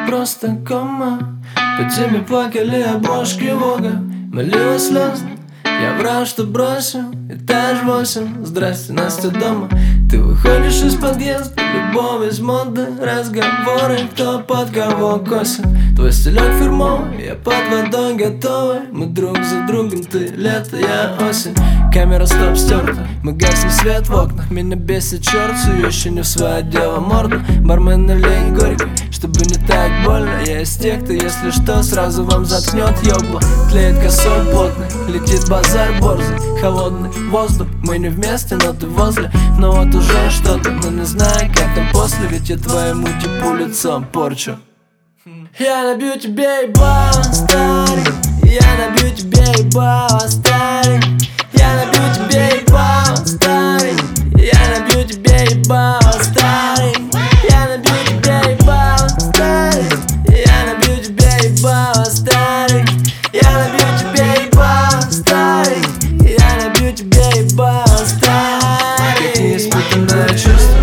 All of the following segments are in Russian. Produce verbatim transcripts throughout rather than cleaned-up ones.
просто кома. По теме плакали обложки Вога. Молилась слезно, я врал, что бросил. Этаж восемь, здрасте, Настя дома. Ты выходишь из подъезда, любовь из моды. Разговоры, кто под кого косит. Твой стилек фирмовый, я под водой готовый. Мы друг за другом, ты лето, я осень. Камера стоп стерта, мы гасим свет в окнах. Меня бесит черт, сую еще не в свое дело морду. Бармен налей горький, чтобы не так больно. Я из тех, кто, если что, сразу вам заткнет ёбла. Тлеет косой плотный, летит базар борзый. Холодный воздух, мы не вместе, но ты возле. Но вот уже что-то, но не знаю, как там после. Ведь я твоему типу лицом порчу. Я набью тебе ебало, старик. Я набью тебе ебало, старик. Я набью тебе ебало, старик. Я набью тебе ебало, старик. Я набью тебе ебало, старик. Я набью тебе ебало, старик. Я набью тебе ебало, старик. Я набью тебе ебало, старик. Как неиспытанное чувство.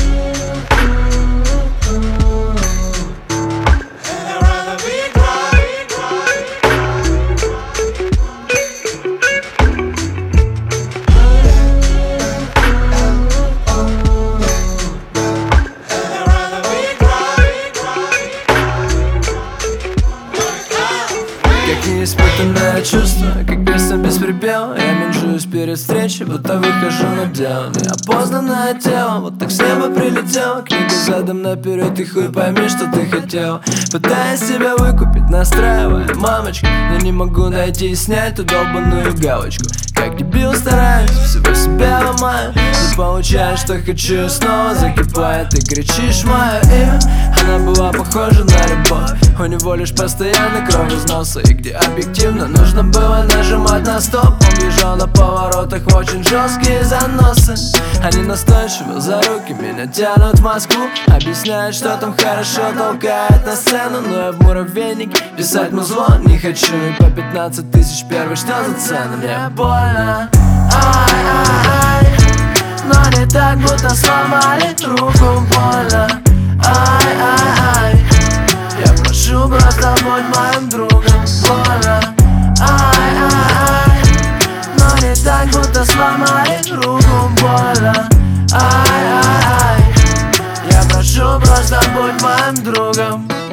Неиспытанное чувство, как песня без припева. Я менжуюсь перед встречей, будто выхожу на дело. Неопознанное тело, вот так с неба прилетело. Книга задом наперед, и хуй пойми, что ты хотел. Пытаясь себя выкупить, настраивая мамочку, но не могу найти и снять ту долбаную галочку. Как дебил стараюсь, всего себя ломаю. Не получаю, что хочу, снова закипает. Ты кричишь мое имя, она была похожа на любовь. У него лишь постоянно кровь из носа. И где объективно нужно было нажимать на стоп. Он бежал на поворотах в очень жесткие заносы. Они настойчиво за руки меня тянут в Москву. Объясняют, что там хорошо, толкает на сцену. Но я в муравейнике писать музло не хочу. И по пятнадцать тысяч первый, что за цену? Мне больно, ай-ай-ай. Но не так, будто сломали руку, больно, ай-ай-ай. Я прошу, просто будь моим другом, больно, ай-ай-ай. Но не так, будто сломали руку, больно, ай-ай-ай. Я прошу, просто будь моим другом.